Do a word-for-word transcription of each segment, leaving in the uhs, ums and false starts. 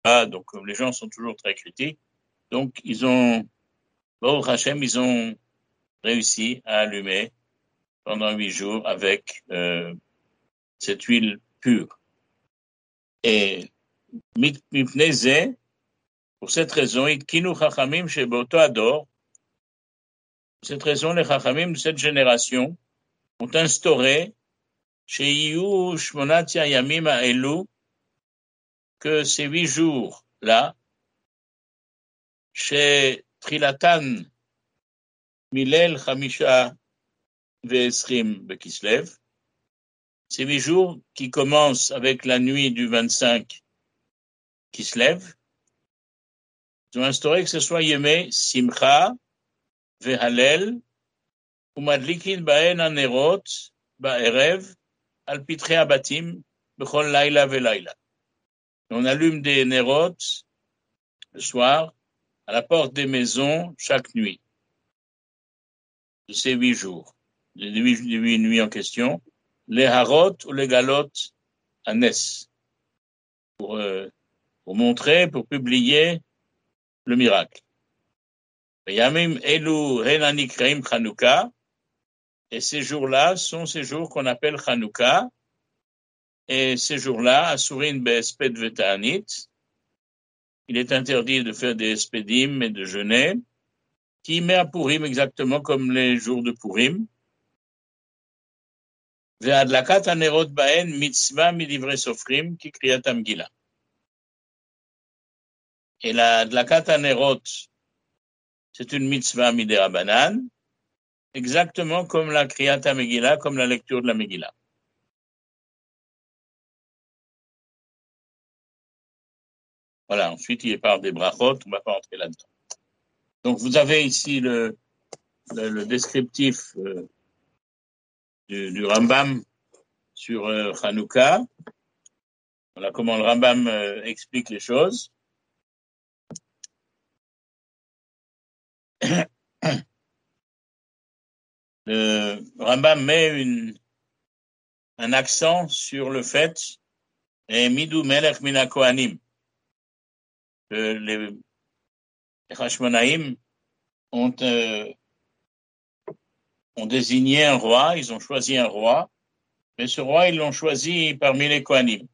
Ah, donc les gens sont toujours très critiques. Donc ils ont, Baruch Hashem, ils ont réussi à allumer pendant huit jours avec euh, cette huile pure. Et Mipneze, pour cette raison, Itkinu Chachamim Sheboto Ador, pour cette raison, les Chachamim de cette génération ont instauré chez Iyu Shmonatia Yamim Elu que ces huit jours-là, chez Trilatan Milel Chamisha Ve'esrim Bekislev, ces huit jours qui commencent avec la nuit du vingt-cinq Kislev, ils ont instauré que ce soit Yemé Simcha Ve'halel Umadlikin Baen Anerot Ba'erev Al Pitre Abatim Bechol Laila Ve'laila. On allume des Nerot le soir à la porte des maisons chaque nuit de ces huit jours, des huit, huit nuits en question, les Harot ou les Galot à Nes, pour, euh, pour montrer, pour publier le miracle. Yamim Elu Henanikreim Chanukah, et ces jours-là sont ces jours qu'on appelle Chanukah, et ces jours-là, Asurin Be'esped Veta'anit, il est interdit de faire des espédim et de jeûner, qui met à Purim exactement comme les jours de Purim. Ve'adlakat hanerot baen mitzvah midivre sofrim ki kriyat Megillah. Et la adlakat hanerot, c'est une mitzvah midirabanan, exactement comme la kriyat Megillah, comme la lecture de la Megillah. Voilà, ensuite il parle des brachot, on ne va pas entrer là-dedans. Donc vous avez ici le, le, le descriptif euh, du, du Rambam sur euh, Hanouka. Voilà comment le Rambam euh, explique les choses. Le Rambam met une, un accent sur le fait et Midou Melech Mina Kohanim, que les, les Hashmonaïm ont, euh, ont désigné un roi, ils ont choisi un roi, mais ce roi, ils l'ont choisi parmi les Kohanim.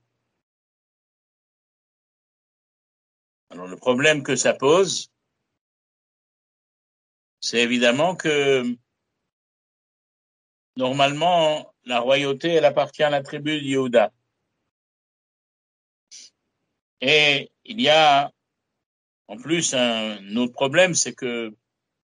Alors le problème que ça pose, c'est évidemment que normalement, la royauté, elle appartient à la tribu de Yehuda. Et il y a en plus un autre problème, c'est que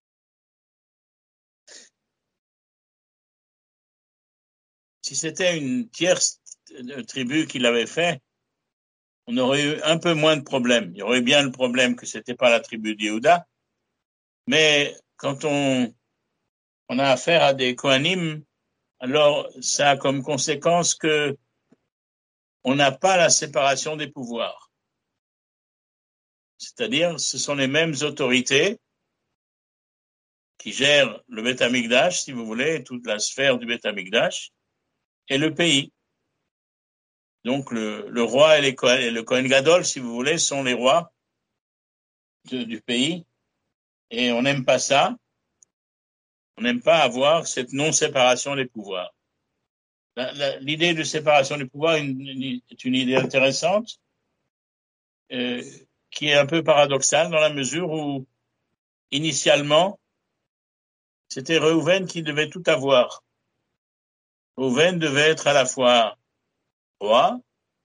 si c'était une tierce tribu qui l'avait fait, on aurait eu un peu moins de problèmes. Il y aurait bien le problème que c'était pas la tribu de Yehuda, mais quand on, on a affaire à des Kohanim, alors ça a comme conséquence que on n'a pas la séparation des pouvoirs. C'est-à-dire, ce sont les mêmes autorités qui gèrent le Beth Amikdash, si vous voulez, toute la sphère du Beth Amikdash, et le pays. Donc, le, le roi et, les, et le Kohen Gadol, si vous voulez, sont les rois de, du pays. Et on n'aime pas ça. On n'aime pas avoir cette non-séparation des pouvoirs. La, la, l'idée de séparation des pouvoirs est une, est une idée intéressante, euh, qui est un peu paradoxale dans la mesure où, initialement, c'était Reuven qui devait tout avoir. Reuven devait être à la fois roi,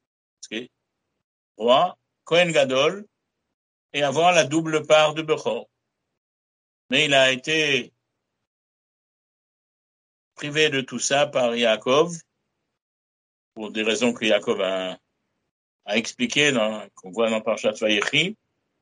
roi, Kohen Gadol, et avoir la double part de Bechor. Mais il a été privé de tout ça par Yaakov, pour des raisons que Yaakov a, a expliquées, dans, qu'on voit dans Parashat Vayechi.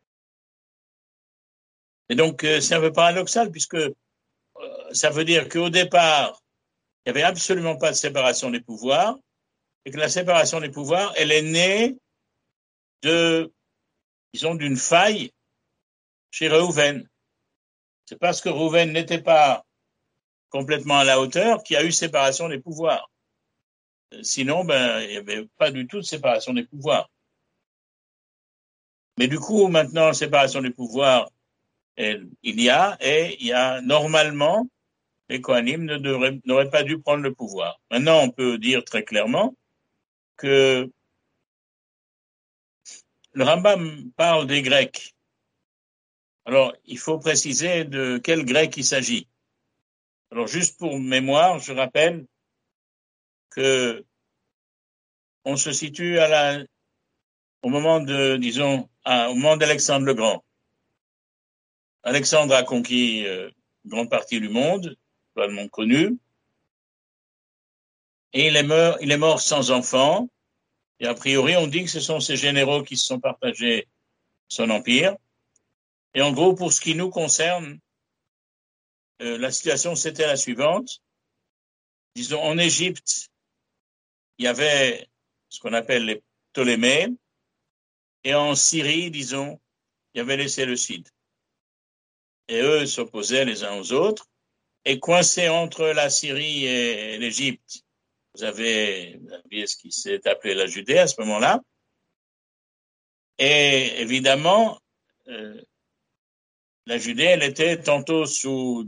Et donc, euh, c'est un peu paradoxal, puisque euh, ça veut dire qu'au départ, il n'y avait absolument pas de séparation des pouvoirs, et que la séparation des pouvoirs, elle est née de, disons, d'une faille chez Reuven. C'est parce que Reuven n'était pas complètement à la hauteur qu'il y a eu séparation des pouvoirs. Sinon, ben, il n'y avait pas du tout de séparation des pouvoirs. Mais du coup, maintenant, séparation du pouvoir, elle, il y a, et il y a normalement, les Kohanim ne devraient, n'auraient pas dû prendre le pouvoir. Maintenant, on peut dire très clairement que le Rambam parle des Grecs. Alors, il faut préciser de quel grec il s'agit. Alors, juste pour mémoire, je rappelle que on se situe à la, au moment de, disons, à, au moment d'Alexandre le Grand. Alexandre a conquis euh, une grande partie du monde, pas le monde connu, et il est mort, il est mort sans enfant. Et a priori, on dit que ce sont ses généraux qui se sont partagés son empire. Et en gros, pour ce qui nous concerne, euh, la situation c'était la suivante. Disons, en Égypte, il y avait ce qu'on appelle les Ptolémées, et en Syrie, disons, il y avait les Séleucides. Et eux s'opposaient les uns aux autres, et coincés entre la Syrie et l'Égypte, vous avez, vous avez ce qui s'est appelé la Judée à ce moment-là, et évidemment, euh, la Judée, elle était tantôt sous,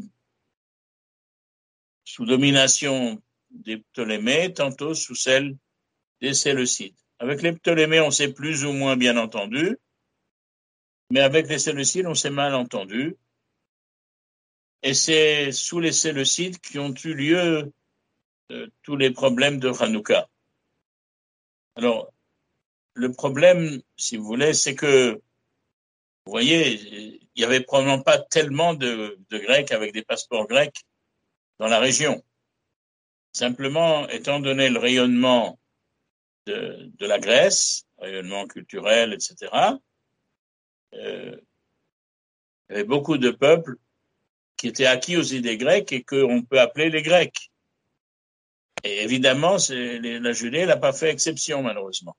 sous domination des Ptolémées, tantôt sous celle des Séleucides. Avec les Ptolémées, on s'est plus ou moins bien entendu, mais avec les Séleucides, on s'est mal entendu. Et c'est sous les Séleucides qu'ont eu lieu euh, tous les problèmes de Hanouka. Alors, le problème, si vous voulez, c'est que, vous voyez, il n'y avait probablement pas tellement de, de Grecs avec des passeports grecs dans la région. Simplement, étant donné le rayonnement de, de la Grèce, rayonnement culturel, et cetera, euh, il y avait beaucoup de peuples qui étaient acquis aux idées grecques et qu'on peut appeler les Grecs. Et évidemment, c'est, la Judée n'a pas fait exception, malheureusement.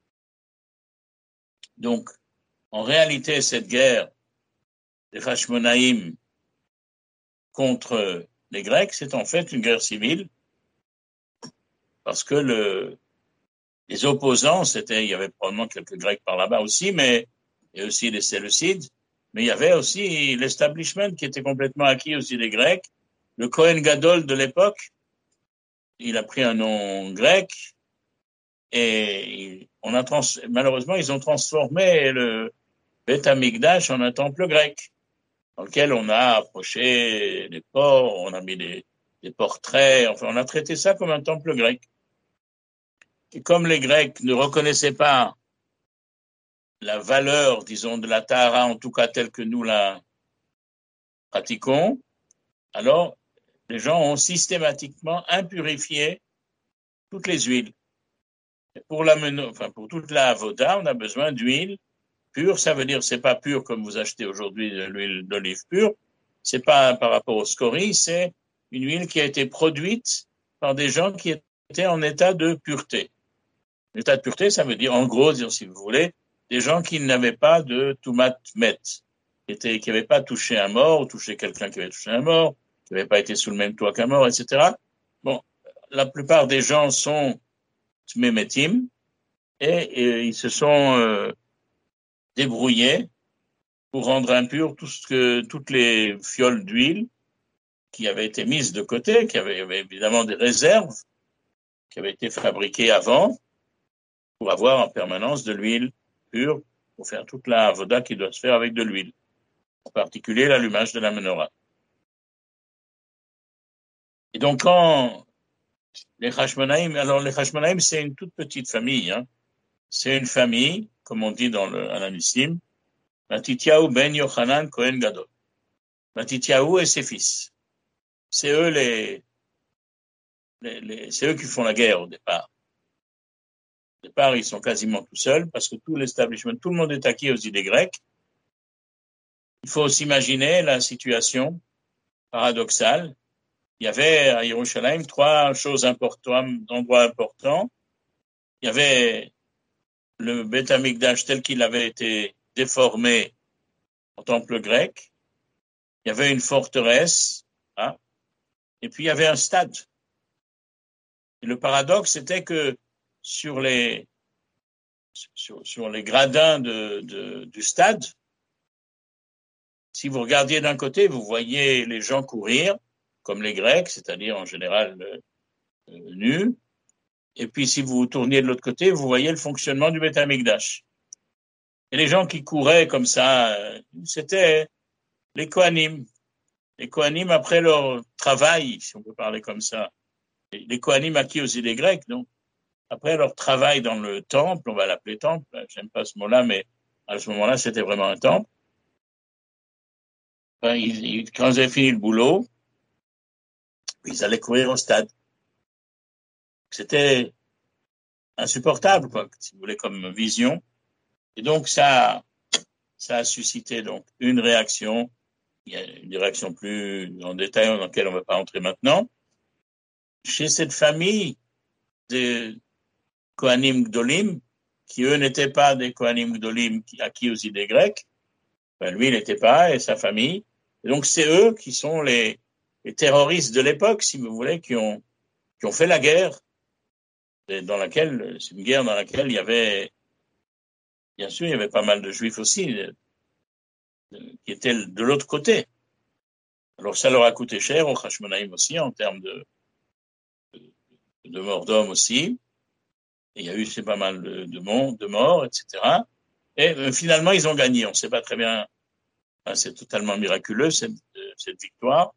Donc, en réalité, cette guerre des Hashmonaïm contre les Grecs, c'est en fait une guerre civile, parce que le, les opposants, c'était, il y avait probablement quelques Grecs par là-bas aussi, mais et aussi les Séleucides, mais il y avait aussi l'establishment qui était complètement acquis aux idées grecques. Le Kohen Gadol de l'époque, il a pris un nom grec, et on a trans, malheureusement, ils ont transformé le Beth Amikdash en un temple grec, dans lequel on a approché des porcs, on a mis des, des portraits, enfin, on a traité ça comme un temple grec. Et comme les Grecs ne reconnaissaient pas la valeur, disons, de la Tahara, en tout cas telle que nous la pratiquons, alors les gens ont systématiquement impurifié toutes les huiles. Et pour la meno, enfin, pour toute la avoda, on a besoin d'huile pure. Ça veut dire c'est pas pur comme vous achetez aujourd'hui de l'huile d'olive pure. C'est pas par rapport au scorie, c'est une huile qui a été produite par des gens qui étaient en état de pureté. L'état de pureté, ça veut dire, en gros, dire, si vous voulez, des gens qui n'avaient pas de tumat met, qui n'avaient pas touché un mort, ou touché quelqu'un qui avait touché un mort, qui n'avait pas été sous le même toit qu'un mort, et cetera. Bon, la plupart des gens sont tmemetim, et, et ils se sont euh, débrouillés pour rendre impur tout ce que, toutes les fioles d'huile qui avaient été mises de côté, qui avaient, avaient évidemment des réserves, qui avaient été fabriquées avant, pour avoir en permanence de l'huile pure, pour faire toute la avoda qui doit se faire avec de l'huile, en particulier l'allumage de la menorah. Et donc, quand les Hashmonaïm, alors les Hashmonaïm, c'est une toute petite famille, hein. C'est une famille, comme on dit dans le Ananissim, Matityahu ben Yochanan Kohen Gadol. Matityahu et ses fils. C'est eux les, les, les, c'est eux qui font la guerre au départ. Au départ, ils sont quasiment tout seuls parce que tout l'establishment, tout le monde est acquis aux idées grecques. Il faut s'imaginer la situation paradoxale. Il y avait à Yerushalayim trois choses importantes, endroits importants. Il y avait le Beth Amikdash tel qu'il avait été déformé en temple grec. Il y avait une forteresse, hein, et puis il y avait un stade. Et le paradoxe, c'était que sur les, sur, sur les gradins de, de, du stade. Si vous regardiez d'un côté, vous voyez les gens courir, comme les Grecs, c'est-à-dire en général euh, nus. Et puis si vous tourniez de l'autre côté, vous voyez le fonctionnement du Beth Amikdash. Et les gens qui couraient comme ça, euh, c'était les Kohanim. Les Kohanim, après leur travail, si on peut parler comme ça, les Kohanim acquis aux idées grecques, donc, après leur travail dans le temple, on va l'appeler temple, j'aime pas ce mot-là, mais à ce moment-là, c'était vraiment un temple. Enfin, ils, ils, quand ils avaient fini le boulot, ils allaient courir au stade. C'était insupportable, quoi, si vous voulez, comme vision. Et donc, ça, ça a suscité donc une réaction. Il y a une réaction plus en détail dans laquelle on ne va pas entrer maintenant. Chez cette famille de Kohanim Gdolim, qui eux n'étaient pas des Kohanim Gdolim acquis aux idées grecques, ben lui il n'était pas, et sa famille. Et donc c'est eux qui sont les, les terroristes de l'époque, si vous voulez, qui ont, qui ont fait la guerre, dans laquelle, c'est une guerre dans laquelle il y avait, bien sûr, il y avait pas mal de juifs aussi, de, de, qui étaient de l'autre côté. Alors ça leur a coûté cher, aux Hashmonaïm aussi, en termes de, de, de morts d'hommes aussi. Et il y a eu c'est pas mal de, de, monde, de morts, et cetera. Et euh, finalement, ils ont gagné. On ne sait pas très bien. Enfin, c'est totalement miraculeux, cette, cette victoire.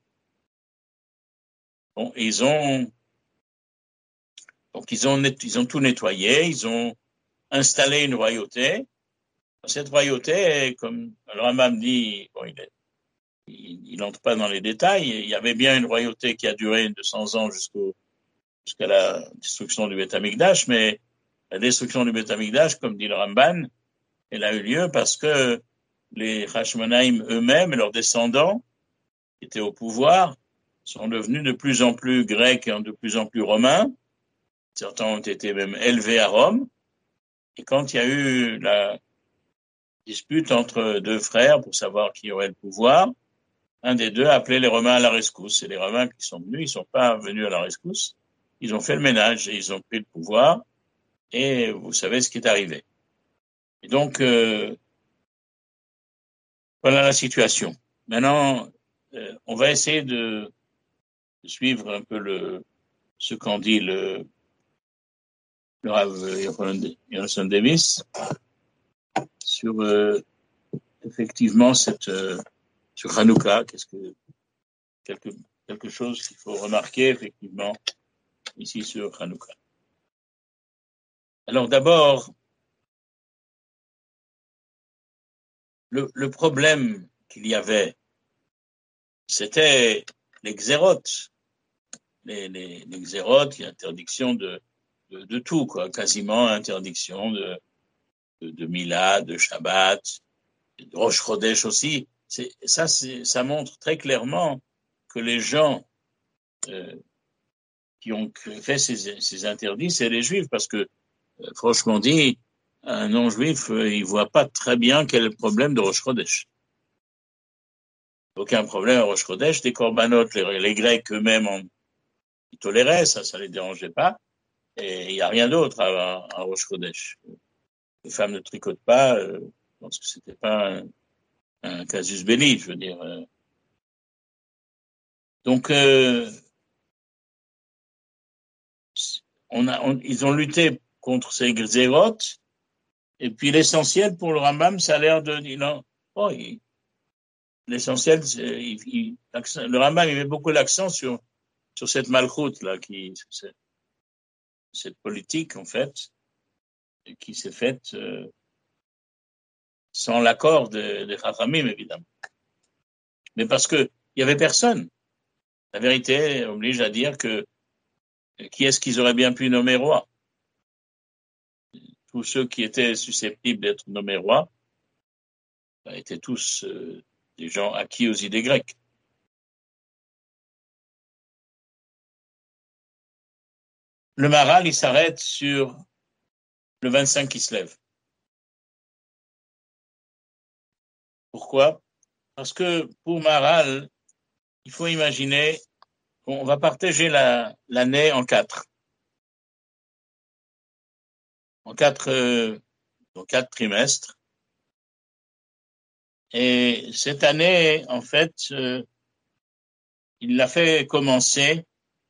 Bon, ils ont, donc ils ont, ils ont tout nettoyé. Ils ont installé une royauté. Cette royauté, comme le Rambam dit, bon, il est, il n'entre pas dans les détails. Il y avait bien une royauté qui a duré deux cents ans jusqu'au, jusqu'à la destruction du Beth Amikdash, mais la destruction du Beth Amikdash, comme dit le Ramban, elle a eu lieu parce que les Hashmonaïm eux-mêmes et leurs descendants, qui étaient au pouvoir, sont devenus de plus en plus grecs et de plus en plus romains. Certains ont été même élevés à Rome. Et quand il y a eu la dispute entre deux frères pour savoir qui aurait le pouvoir, un des deux a appelé les Romains à la rescousse. Et les Romains qui sont venus, ils ne sont pas venus à la rescousse. Ils ont fait le ménage et ils ont pris le pouvoir. Et vous savez ce qui est arrivé. Et donc, euh, voilà la situation. Maintenant, euh, on va essayer de, de suivre un peu le, ce qu'en dit le, le Rav Jonathan Davis sur euh, effectivement cette euh, sur Hanouka, qu'est-ce que quelque quelque chose qu'il faut remarquer effectivement ici sur Hanouka. Alors d'abord, le, le problème qu'il y avait, c'était les xérotes. Les, les, les xérotes, il y a interdiction de, de, de tout, quoi, quasiment interdiction de, de, de Mila, de Shabbat, de Rosh Chodesh aussi. C'est, ça, c'est, ça montre très clairement que les gens euh, qui ont fait ces, ces interdits, c'est les Juifs, parce que, euh, franchement dit, un non-juif, euh, il voit pas très bien quel est le problème de Rosh Chodesh. Aucun problème à Rosh Chodesh, des corbanotes, les, les Grecs eux-mêmes, en, ils toléraient ça, ça les dérangeait pas, et il n'y a rien d'autre à, à Rosh Chodesh. Les femmes ne tricotent pas, euh, je pense que c'était pas un, un casus belli, je veux dire. Euh. Donc, euh, on a, on, ils ont lutté contre ces xérotes, et puis l'essentiel pour le Rambam, ça a l'air de dire non. Oh, il, l'essentiel, c'est, il, il, le Rambam, il met beaucoup l'accent sur, sur cette malchoute là, qui, cette, cette politique en fait, qui s'est faite euh, sans l'accord des de Chachamim, évidemment. Mais parce que il y avait personne. La vérité oblige à dire que qui est-ce qu'ils auraient bien pu nommer roi? Tous ceux qui étaient susceptibles d'être nommés rois étaient tous euh, des gens acquis aux idées grecques. Le Maral, il s'arrête sur le vingt-cinq qui se lève. Pourquoi? Parce que pour Maral, il faut imaginer qu'on va partager la, l'année en quatre. En quatre euh, donc quatre trimestres. Et cette année, en fait, euh, il l'a fait commencer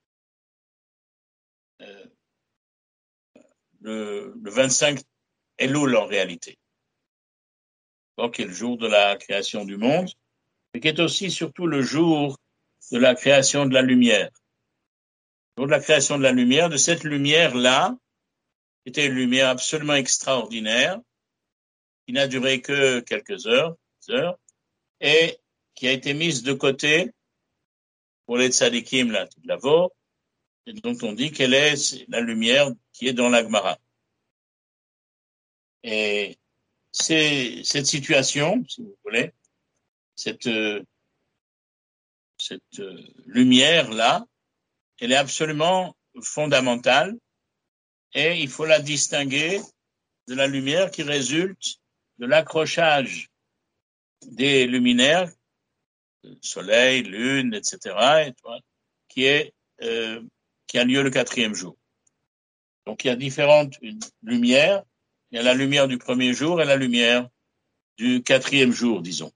euh, le, le vingt-cinq Elul en réalité, donc qui est le jour de la création du monde, mais qui est aussi surtout le jour de la création de la lumière. Le jour de la création de la lumière, de cette lumière-là, était une lumière absolument extraordinaire, qui n'a duré que quelques heures, heures, et qui a été mise de côté pour les tzadikim, là, toute la vo, et dont on dit qu'elle est la lumière qui est dans la Gemara. Et c'est cette situation, si vous voulez, cette, cette lumière-là, elle est absolument fondamentale et il faut la distinguer de la lumière qui résulte de l'accrochage des luminaires, soleil, lune, et cetera, étoiles, qui est euh, qui a lieu le quatrième jour. Donc il y a différentes lumières. Il y a la lumière du premier jour et la lumière du quatrième jour, disons.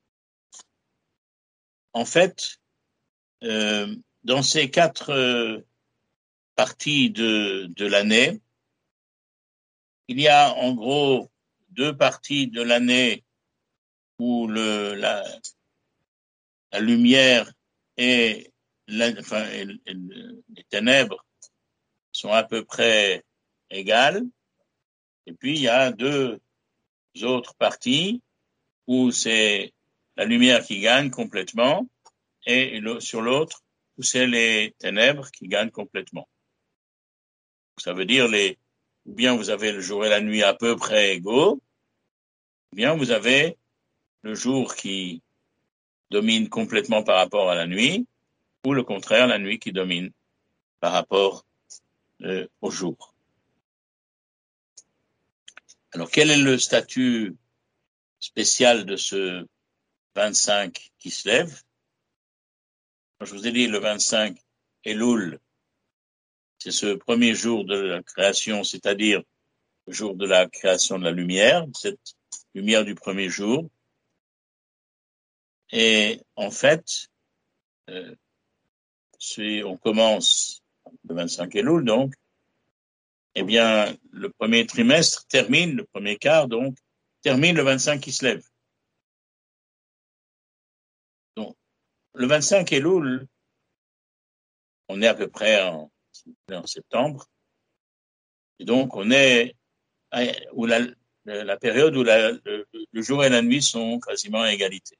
En fait, euh, dans ces quatre euh, parties de, de l'année, il y a en gros deux parties de l'année où le, la, la lumière et, la, enfin, et, et les ténèbres sont à peu près égales. Et puis, il y a deux autres parties où c'est la lumière qui gagne complètement et sur l'autre, où c'est les ténèbres qui gagnent complètement. Ça veut dire les, ou bien vous avez le jour et la nuit à peu près égaux, ou bien vous avez le jour qui domine complètement par rapport à la nuit, ou le contraire, la nuit qui domine par rapport euh, au jour. Alors, quel est le statut spécial de ce vingt-cinq qui se lève? Je vous ai dit le vingt-cinq Elul, c'est ce premier jour de la création, c'est-à-dire le jour de la création de la lumière, cette lumière du premier jour. Et en fait, euh, on commence le vingt-cinq Elul, donc, eh bien, le premier trimestre termine, le premier quart, donc, termine le vingt-cinq qui se lève. Donc, le vingt-cinq Elul, on est à peu près en, en septembre, et donc on est où la, la période où la, le, le jour et la nuit sont quasiment à égalité.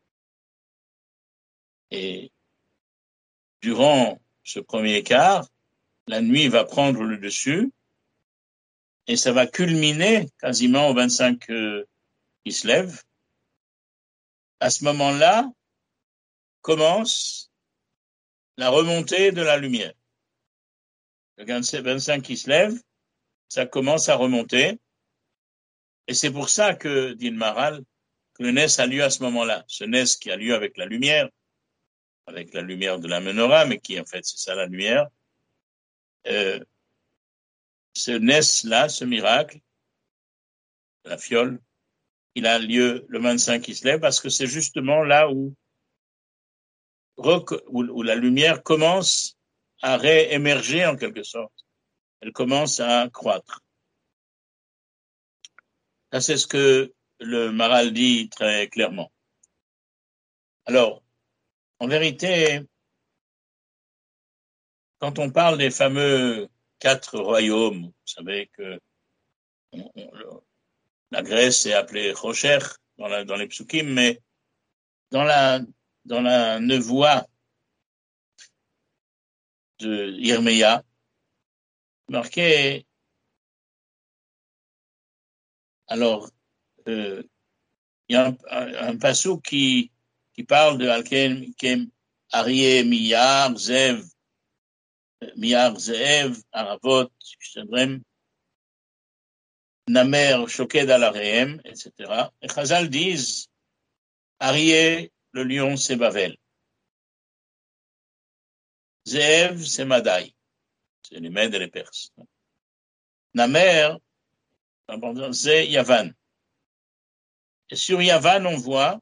Et durant ce premier quart, la nuit va prendre le dessus et ça va culminer quasiment au vingt-cinq euh, qui se lève. À ce moment-là, commence la remontée de la lumière. Le vingt-cinq qui se lève, ça commence à remonter. Et c'est pour ça que, dit le Maharal, que le Nes a lieu à ce moment-là. Ce Nes qui a lieu avec la lumière, avec la lumière de la menorah, mais qui en fait c'est ça la lumière. Euh, ce Nes-là, ce miracle, la fiole, il a lieu le vingt-cinq qui se lève parce que c'est justement là où, où, où la lumière commence à réémerger en quelque sorte. Elle commence à croître. Ça, c'est ce que le Maharal dit très clairement. Alors, en vérité, quand on parle des fameux quatre royaumes, vous savez que on, on, la Grèce est appelée Rocher dans, la, dans les psukim, mais dans la, dans la nevoie de Yirmeya, marqué, alors, euh, il y a un, un, un passou qui, qui parle de Alken, Kem, Aryeh, Miyar, Zev, Miyar, Zev, Aravot, Shedrem, Namer, Shoked al Arehem, et cetera. Et Chazal disent, Aryeh, le lion, c'est Bavel. Zev, c'est Madaï. C'est les Mèdes et les Perses. Namer, c'est Yavan. Et sur Yavan, on voit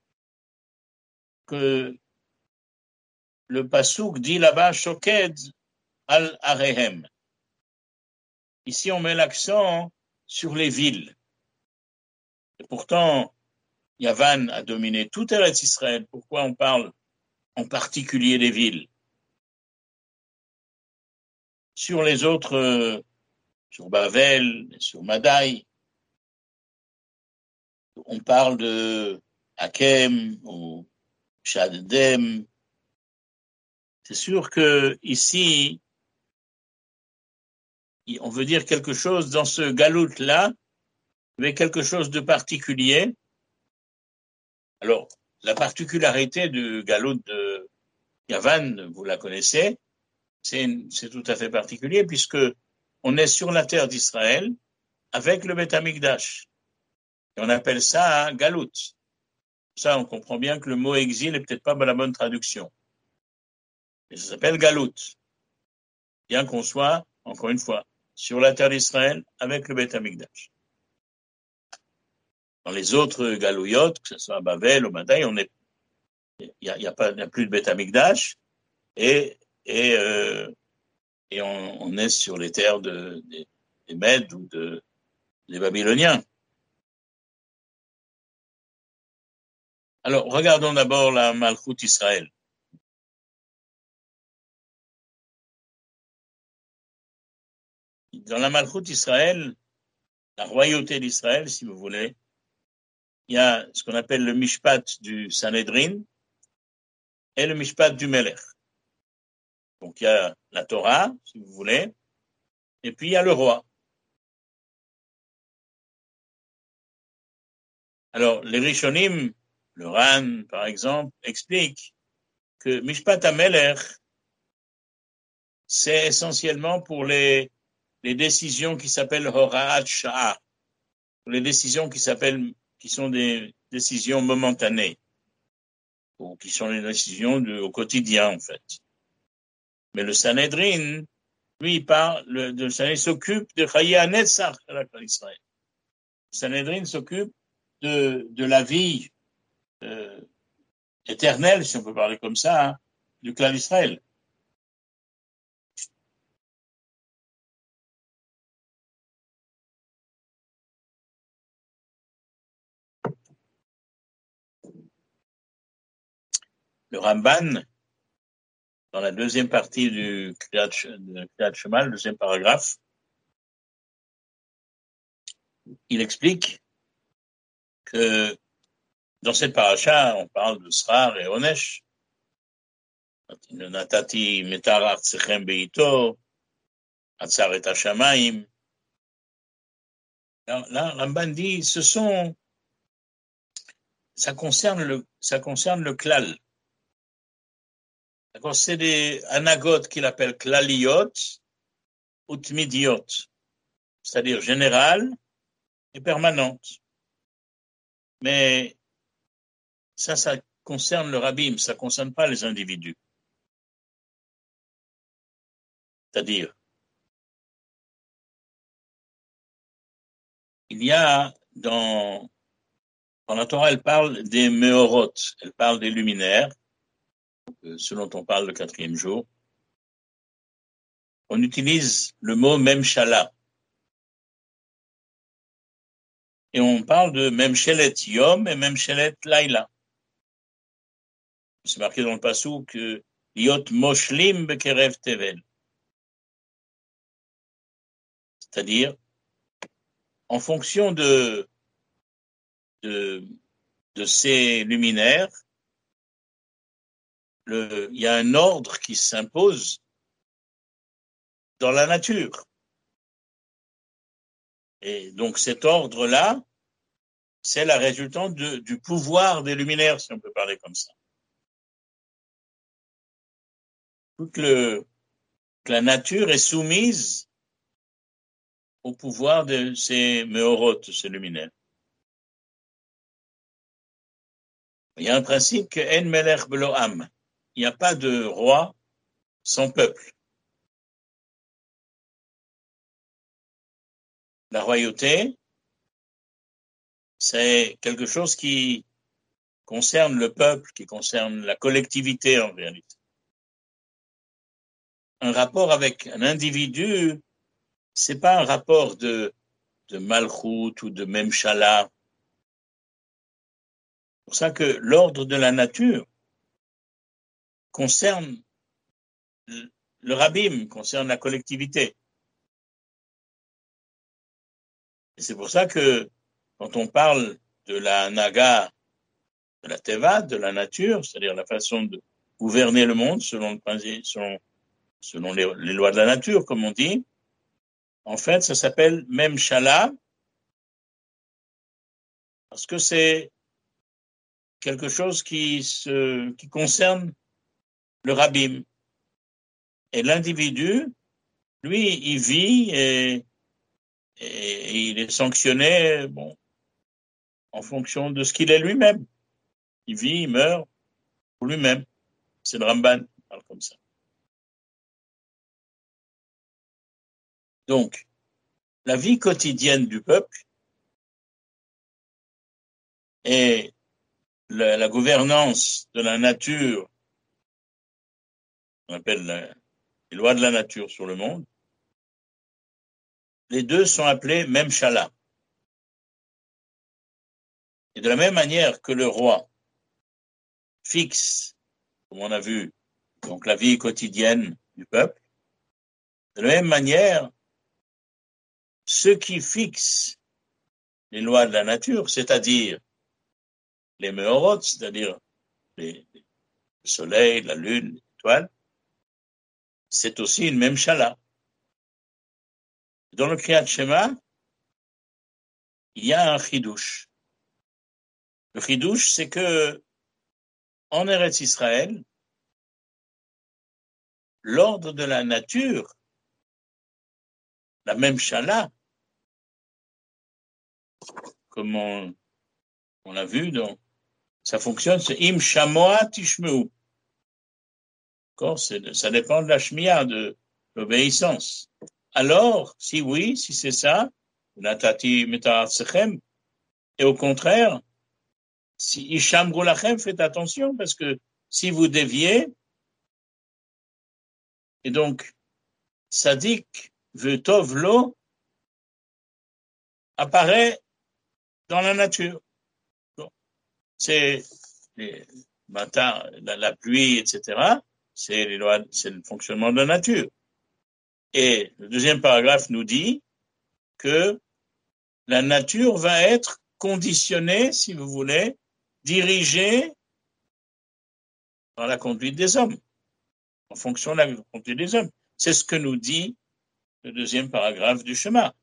que le pasouk dit là-bas Shoked al Arehem. Ici, on met l'accent sur les villes. Et pourtant, Yavan a dominé tout Eretz Israël. Pourquoi on parle en particulier des villes? Sur les autres, sur Bavel, sur Madaï, on parle de Hakem ou Shaddem. C'est sûr que ici, on veut dire quelque chose dans ce galout-là, mais quelque chose de particulier. Alors, la particularité du galout de Yavan, vous la connaissez, c'est, c'est tout à fait particulier puisque on est sur la terre d'Israël avec le Beth Amikdash. Et on appelle ça un galout. Ça, on comprend bien que le mot exil n'est peut-être pas la bonne traduction. Et ça s'appelle galout. Bien qu'on soit, encore une fois, sur la terre d'Israël avec le Beth Amikdash. Dans les autres galouillotes, que ce soit à Bavel ou Madaï, on est, il y a, y a pas, il y a plus de Beth Amikdash et, et, euh, et on, on est sur les terres de, des, des Mèdes ou de, des Babyloniens. Alors, regardons d'abord la Malchut Israël. Dans la Malchut Israël, la royauté d'Israël, si vous voulez, il y a ce qu'on appelle le Mishpat du Sanhedrin et le Mishpat du Melech. Donc, il y a la Torah, si vous voulez, et puis il y a le roi. Alors, les Rishonim, le Ran, par exemple, explique que Mishpat HaMelech, c'est essentiellement pour les, les décisions qui s'appellent Hora'at Sha'a, les décisions qui s'appellent, qui sont des décisions momentanées, ou qui sont les décisions de, au quotidien, en fait. Mais le Sanhedrin, lui, il parle, le, le Sanhedrin s'occupe de Chaye HaNetzach d'Israël. Le Sanhedrin s'occupe de, de la vie euh, éternelle, si on peut parler comme ça, hein, du clan d'Israël. Le Ramban, dans la deuxième partie du Kriyat Shema, le deuxième paragraphe, il explique que dans cette paracha, on parle de Srar et Onesh. Natati metar artechem beito, atzar et hashamaim. Là, Ramban dit, ce sont, ça concerne le, ça concerne le klal. D'accord, c'est des anagotes qu'il appelle klaliot ou tmidiot, c'est-à-dire générales et permanentes. Mais ça, ça concerne le rabbim, ça ne concerne pas les individus. C'est-à-dire, il y a dans, dans la Torah, elle parle des meorot, elle parle des luminaires, ce dont on parle le quatrième jour. On utilise le mot memshala. Et on parle de memshelet yom et memshelet laila. C'est marqué dans le passouk que liot moshlim bekerev tevel. C'est-à-dire, en fonction de, de, de ces luminaires, le, il y a un ordre qui s'impose dans la nature. Et donc cet ordre-là, c'est la résultante de, du pouvoir des luminaires, si on peut parler comme ça. Toute le, que la nature est soumise au pouvoir de ces méorotes, ces luminaires. Il y a un principe que en melech belo am. Il n'y a pas de roi sans peuple. la royauté, c'est quelque chose qui concerne le peuple, qui concerne la collectivité en réalité. Un rapport avec un individu, c'est pas un rapport de, de malchout ou de memshala. C'est pour ça que l'ordre de la nature concerne le rabbim, concerne la collectivité. Et c'est pour ça que quand on parle de la naga, de la teva, de la nature, c'est-à-dire la façon de gouverner le monde selon, le principe, selon, selon les, les lois de la nature, comme on dit, en fait, ça s'appelle memshala, parce que c'est quelque chose qui, se, qui concerne le rabbim. Et l'individu, lui, il vit et, et il est sanctionné bon, en fonction de ce qu'il est lui-même. Il vit, il meurt pour lui-même. C'est le Ramban qui parle comme ça. Donc, la vie quotidienne du peuple et la, la gouvernance de la nature, on appelle la, les lois de la nature sur le monde, les deux sont appelés memshala. Et de la même manière que le roi fixe, comme on a vu, donc la vie quotidienne du peuple, de la même manière, ceux qui fixent les lois de la nature, c'est-à-dire les meorot, c'est-à-dire les, le soleil, la lune, l'étoile, c'est aussi une même shala. Dans le Kriyat Shema, il y a un chidouche. Le chidouche, c'est que en Eretz Israël, l'ordre de la nature, la même shala, comme on, on l'a vu, donc, ça fonctionne, c'est im shamoa tishmeu. Ça dépend de la shmiya, de l'obéissance. Alors, si oui, si c'est ça, natati metaratsechem, et au contraire, si isham goulachem, faites attention, parce que si vous déviez, et donc, sadik vetov lo apparaît dans la nature. Bon. C'est les matins, la, la pluie, et cetera. C'est les lois, c'est le fonctionnement de la nature. Et le deuxième paragraphe nous dit que la nature va être conditionnée, si vous voulez, dirigée par la conduite des hommes, en fonction de la conduite des hommes. C'est ce que nous dit le deuxième paragraphe du Shema.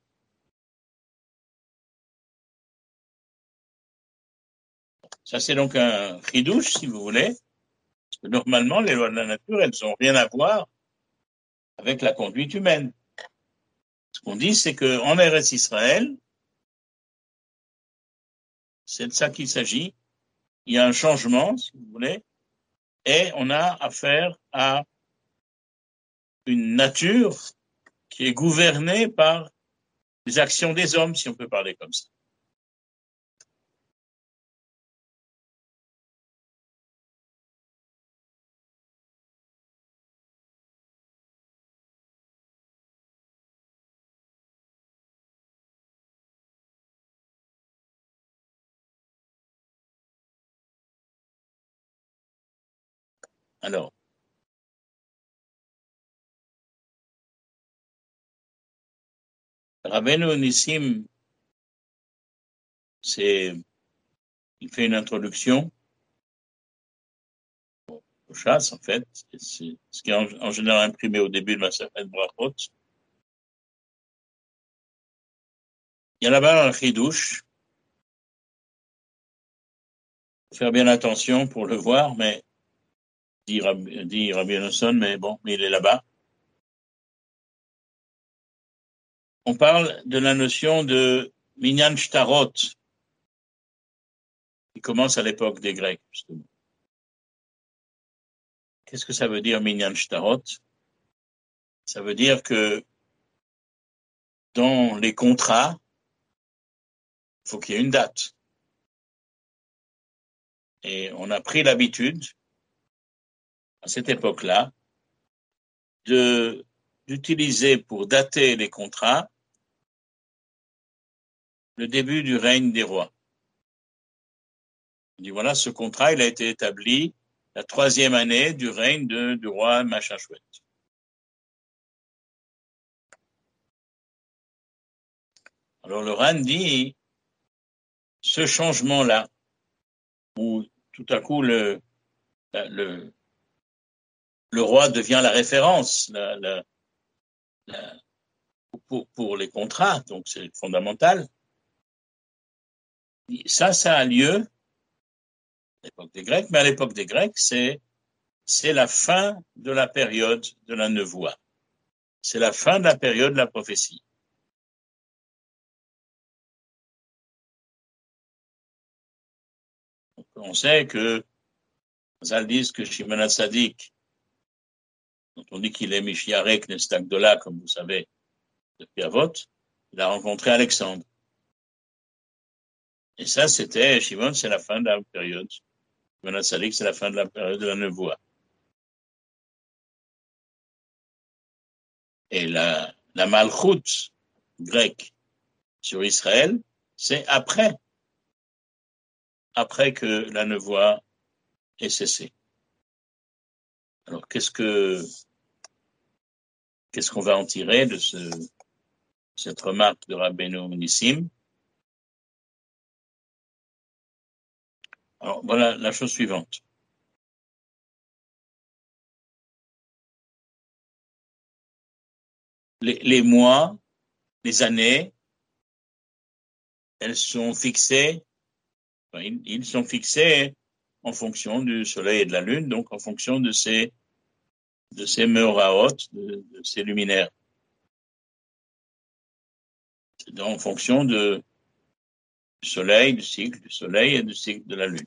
Ça, c'est donc un chidouche, si vous voulez. Parce que normalement, les lois de la nature, elles n'ont rien à voir avec la conduite humaine. Ce qu'on dit, c'est qu'en Eretz Israël, c'est de ça qu'il s'agit. Il y a un changement, si vous voulez, et on a affaire à une nature qui est gouvernée par les actions des hommes, si on peut parler comme ça. Alors, Rabbeinu Nissim, c'est, il fait une introduction au chasse, en fait, c'est ce qui est en, en général imprimé au début de ma Masechet Brachot. Il y a là-bas un chidouche. Faut faire bien attention pour le voir, mais dit, dit Rabbi Yonason, mais bon, il est là-bas. On parle de la notion de minyan shtarot, qui commence à l'époque des Grecs, justement. Qu'est-ce que ça veut dire minyan shtarot? Ça veut dire que dans les contrats, il faut qu'il y ait une date. Et on a pris l'habitude, à cette époque-là, de, d'utiliser pour dater les contrats le début du règne des rois. On dit voilà, ce contrat, il a été établi la troisième année du règne de, du roi machin chouette. Alors le Ran dit, ce changement-là, où tout à coup le, le, le roi devient la référence la, la, la, pour, pour les contrats, donc c'est fondamental. Ça, ça a lieu à l'époque des Grecs, mais à l'époque des Grecs, c'est, c'est la fin de la période de la nevoie. C'est la fin de la période de la prophétie. Donc, on sait que, Chazal disent que Shimon HaTzadik, dont on dit qu'il est Mishiarek Nestagdola, comme vous savez, depuis Avot, il a rencontré Alexandre. Et ça, c'était, Shimon, c'est la fin de la période. Shimon HaTzadik, c'est la fin de la période de la nevoie. Et la, la Malchut grecque sur Israël, c'est après, après que la nevoie ait cessé. Alors, qu'est-ce que, qu'est-ce qu'on va en tirer de ce, cette remarque de Rabbeinu Nissim? Alors, voilà la chose suivante. Les, les mois, les années, elles sont fixées, enfin, ils, ils sont fixés en fonction du soleil et de la lune, donc en fonction de ces, de ces meoraot, de, de ces luminaires. En fonction de, du soleil, du cycle du soleil et du cycle de la lune.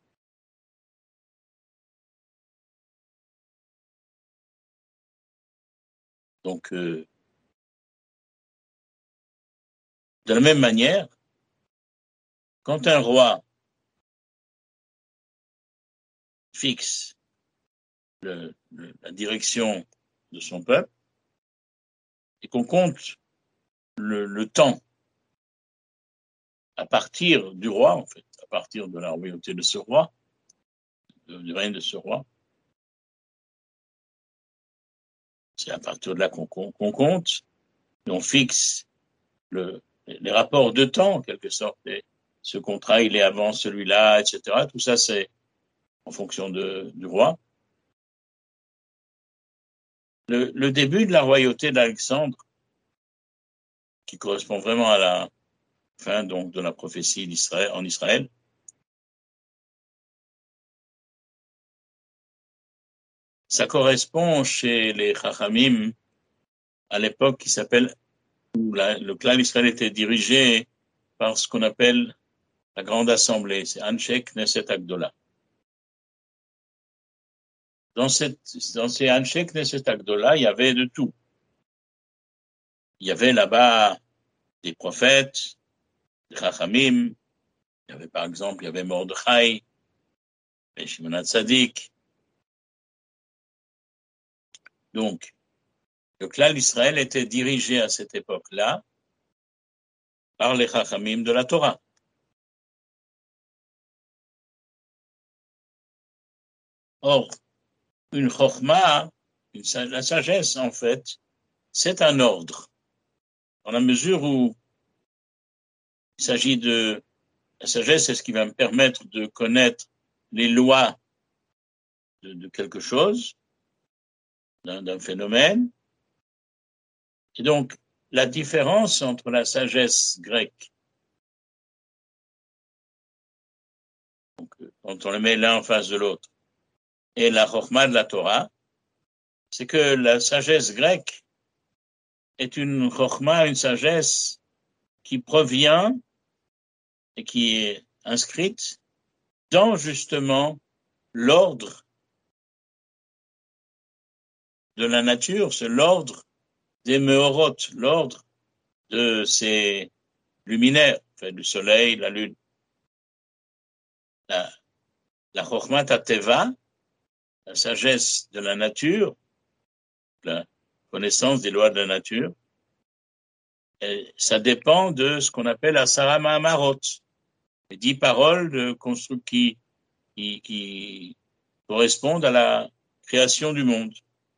Donc, euh, de la même manière, quand un roi fixe le, le, la direction de son peuple et qu'on compte le, le temps à partir du roi, en fait, à partir de la royauté de ce roi, du règne de ce roi, c'est à partir de là qu'on, qu'on, qu'on compte, et on fixe le, les rapports de temps, en quelque sorte. Et ce contrat, il est avant celui-là, et cetera. Tout ça, c'est en fonction de, du roi. Le, le début de la royauté d'Alexandre, qui correspond vraiment à la fin donc de la prophétie d'Israël, en Israël, ça correspond chez les Chachamim à l'époque qui s'appelle, où la, le clan d'Israël était dirigé par ce qu'on appelle la Grande Assemblée, c'est Anshe Knesset Agdola. Dans, cette, dans ces Anshe Knesset Agdola, il y avait de tout. Il y avait là-bas des prophètes, des Chachamim, il y avait par exemple, il y avait Mordechai, et Shimon HaTzadik. Donc, le clan d'Israël était dirigé à cette époque-là par les Chachamim de la Torah. Or, une chokhma, une, la sagesse en fait, c'est un ordre. Dans la mesure où il s'agit de... La sagesse, c'est ce qui va me permettre de connaître les lois de, de quelque chose, d'un, d'un phénomène. Et donc, la différence entre la sagesse grecque, donc, quand on les met l'un en face de l'autre, et la chokhma de la Torah, c'est que la sagesse grecque est une chokhma, une sagesse qui provient et qui est inscrite dans justement l'ordre de la nature, c'est l'ordre des meorot, l'ordre de ces luminaires, enfin, du soleil, la lune. La, la Chokhmat HaTeva, la sagesse de la nature, la connaissance des lois de la nature, et ça dépend de ce qu'on appelle Asara Mahamarot, les dix paroles de constru- qui, qui, qui correspondent à la création du monde.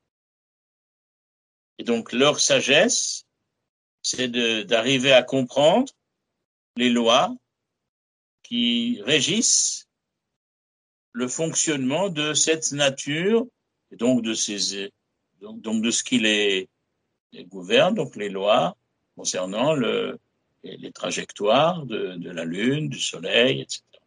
Et donc leur sagesse, c'est de, d'arriver à comprendre les lois qui régissent le fonctionnement de cette nature, et donc de ces, donc, donc de ce qui les, les gouverne, donc les lois concernant le, les, les trajectoires de, de la Lune, du Soleil, et cetera.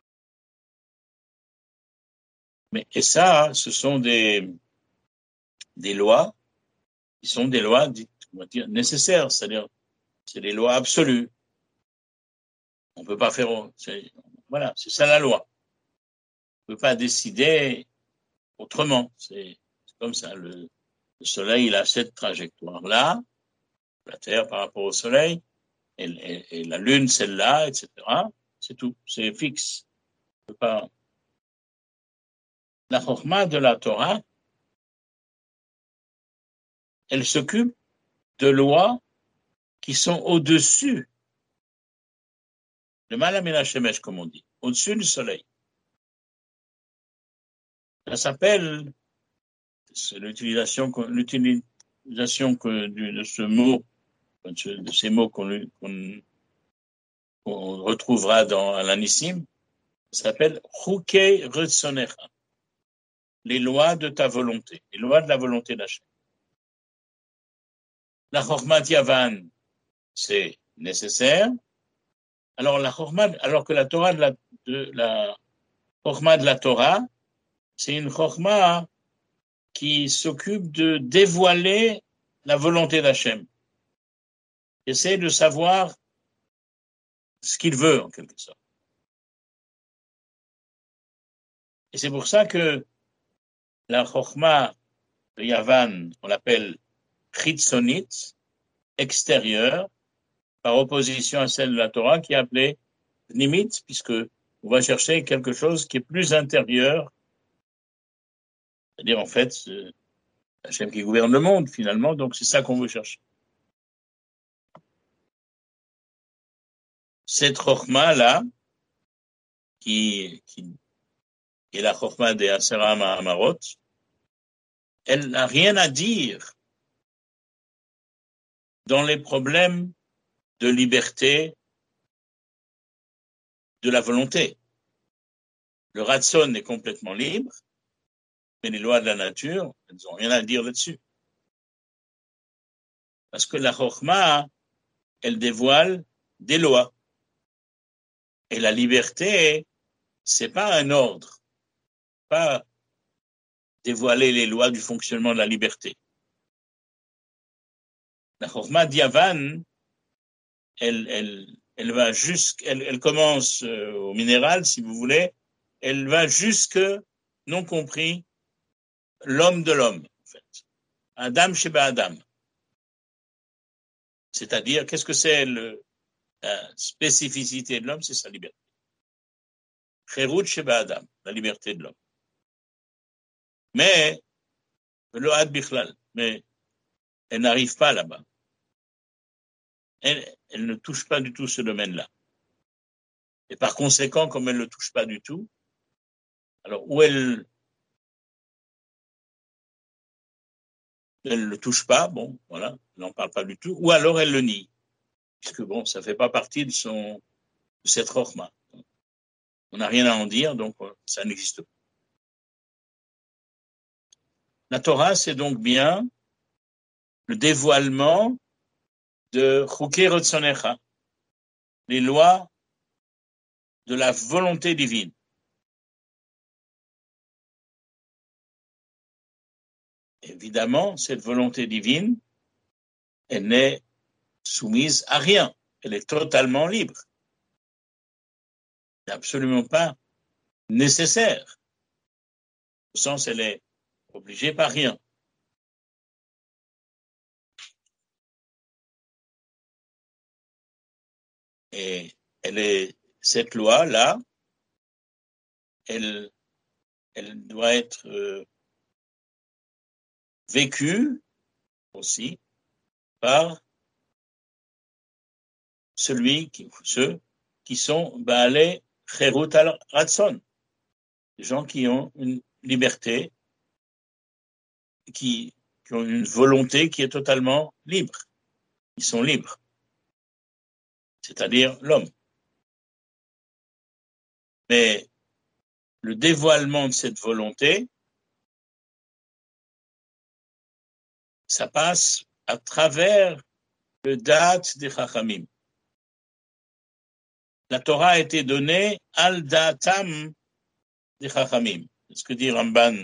Mais, et ça, ce sont des, des lois qui sont des lois dites, on va dire, nécessaires, c'est-à-dire c'est des lois absolues. On peut pas faire, c'est, voilà, c'est ça la loi. On peut pas décider autrement. C'est, c'est comme ça. Le, le Soleil, il a cette trajectoire-là, la Terre par rapport au Soleil, et, et, et la Lune, celle-là, et cetera. C'est tout. C'est fixe. On peut pas. La Chokhmah de la Torah, elle s'occupe de lois qui sont au-dessus, le Malamina Shemesh, comme on dit, au-dessus du Soleil. Ça s'appelle, c'est l'utilisation, l'utilisation que, de ce mot, de ces mots qu'on, qu'on, qu'on retrouvera dans l'Anissim, ça s'appelle Chukei Retzonecha, les lois de ta volonté, les lois de la volonté d'Hachem. La Chokhmat Yavan, c'est nécessaire. Alors la Chokhmat, alors que la Torah de la, de la Chokhmat de la Torah, c'est une Chokhmat qui s'occupe de dévoiler la volonté d'Hachem. Essaie de savoir ce qu'il veut, en quelque sorte. Et c'est pour ça que la Chokhmah de Yavan, on l'appelle Chitzonit, extérieure, par opposition à celle de la Torah qui est appelée Nimit, puisque on va chercher quelque chose qui est plus intérieur, c'est-à-dire en fait, c'est Hachem qui gouverne le monde finalement, donc c'est ça qu'on veut chercher. Cette Chokhmah-là, qui, qui est la Chokhmah des Asera Mahamarot, elle n'a rien à dire dans les problèmes de liberté de la volonté. Le ratson est complètement libre, mais les lois de la nature, elles n'ont rien à dire là-dessus. Parce que la chokhmah, elle dévoile des lois. Et la liberté, c'est pas un ordre, pas dévoiler les lois du fonctionnement de la liberté. La chokhmah d'Yavan, elle, elle, elle va jusqu'à, elle, elle commence au minéral, si vous voulez, elle va jusque, non compris, l'homme de l'homme, en fait. Adam sheba Adam. C'est-à-dire, qu'est-ce que c'est le, la spécificité de l'homme? C'est sa liberté. Cherut sheba Adam, la liberté de l'homme. Mais, le had bichlal, mais elle n'arrive pas là-bas. Elle, elle ne touche pas du tout ce domaine-là. Et par conséquent, comme elle ne le touche pas du tout, alors où elle elle ne le touche pas, bon, voilà, elle n'en parle pas du tout, ou alors elle le nie, puisque bon, ça ne fait pas partie de son de cette rochma. On n'a rien à en dire, donc ça n'existe pas. La Torah, c'est donc bien le dévoilement de Chukei Retzonecha, les lois de la volonté divine. Évidemment, cette volonté divine, elle n'est soumise à rien. Elle est totalement libre. Elle n'est absolument pas nécessaire. Au sens, elle est obligée par rien. Et elle est, cette loi-là, elle, elle doit être euh, vécue aussi par celui qui, ceux qui sont Baalei Cherut al-Ratson, des gens qui ont une liberté, qui, qui ont une volonté qui est totalement libre. Ils sont libres, c'est-à-dire l'homme. Mais le dévoilement de cette volonté, ça passe à travers le date des Chachamim. La Torah a été donnée al da'atam des Chachamim. C'est ce que dit Ramban.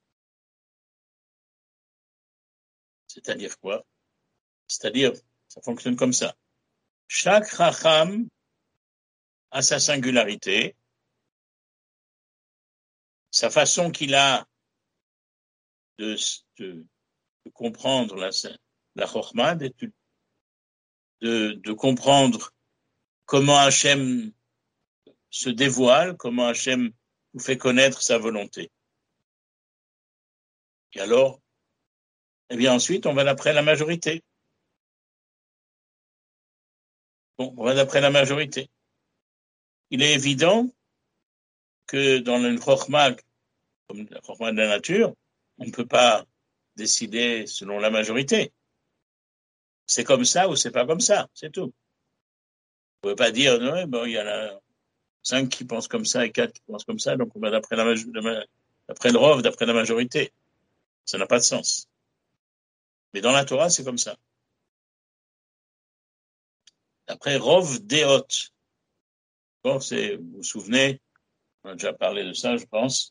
C'est-à-dire quoi? C'est-à-dire, ça fonctionne comme ça. Chaque Chacham a sa singularité, sa façon qu'il a de, de, de comprendre la, la Chokhmah, de, de, de comprendre comment Hachem se dévoile, comment Hachem nous fait connaître sa volonté. Et alors, eh bien ensuite, on va d'après la majorité. Bon, on va d'après la majorité. Il est évident que dans une chokhmah, comme la chokhmah de la nature, on ne peut pas décider selon la majorité. C'est comme ça ou c'est pas comme ça, c'est tout. On ne peut pas dire, non, bon, il y en a cinq qui pensent comme ça et quatre qui pensent comme ça, donc on va d'après la, d'après le rov, d'après la majorité. Ça n'a pas de sens. Mais dans la Torah, c'est comme ça. D'après rov deot. Bon, c'est, vous vous souvenez, on a déjà parlé de ça, je pense.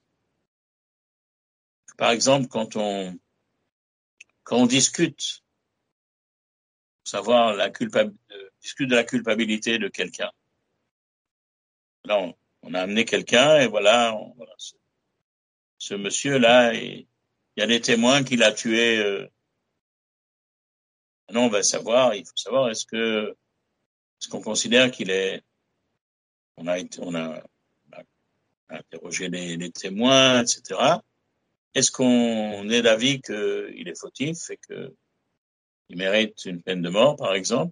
Par exemple, quand on, quand on discute, pour savoir la culpabilité, discute de la culpabilité de quelqu'un. Là, on, on a amené quelqu'un et voilà, on, voilà ce, ce monsieur-là, il y a des témoins qu'il a tué. Euh, non, on va savoir, il faut savoir, est-ce que, est-ce qu'on considère qu'il est, on a, on a, on a interrogé les, les témoins, et cetera. Est-ce qu'on est d'avis qu'il est fautif et qu'il mérite une peine de mort, par exemple?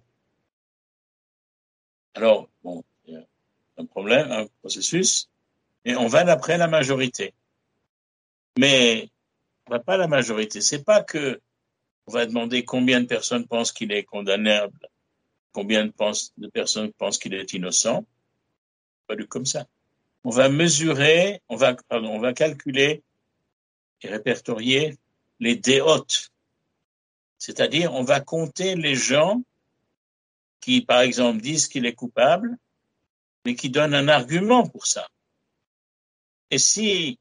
Alors, bon, il y a un problème, un processus, et on va d'après la majorité. Mais on va pas la majorité. C'est pas que on va demander combien de personnes pensent qu'il est condamnable, combien de, pense, de personnes pensent qu'il est innocent. Pas du comme ça. On va mesurer, on va, pardon, on va calculer et répertorier les déotes. C'est-à-dire, on va compter les gens qui, par exemple, disent qu'il est coupable, mais qui donnent un argument pour ça. Et si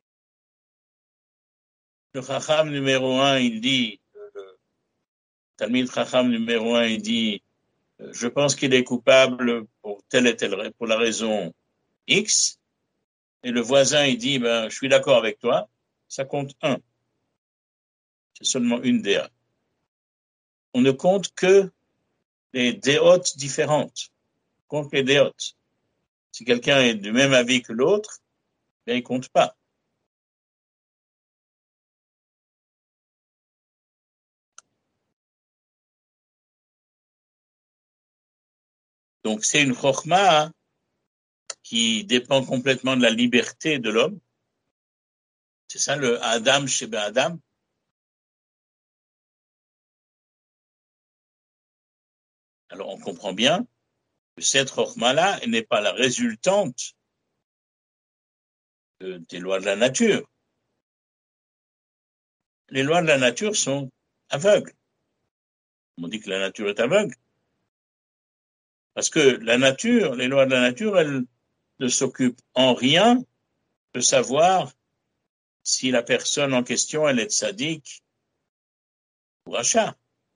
le Chacham numéro un, il dit, le Talmid Chacham numéro un, il dit, je pense qu'il est coupable pour telle et telle, pour la raison X, et le voisin, il dit, ben, je suis d'accord avec toi, ça compte un. C'est seulement une déa. On ne compte que les déotes différentes. On compte les déotes. Si quelqu'un est du même avis que l'autre, ben, il compte pas. Donc, c'est une chokhmah qui dépend complètement de la liberté de l'homme. C'est ça le Adam chez Adam. Alors, on comprend bien que cette chokhmah-là, elle n'est pas la résultante de, des lois de la nature. Les lois de la nature sont aveugles. On dit que la nature est aveugle. Parce que la nature, les lois de la nature, elles ne s'occupent en rien de savoir si la personne en question, elle est tzaddik ou racha.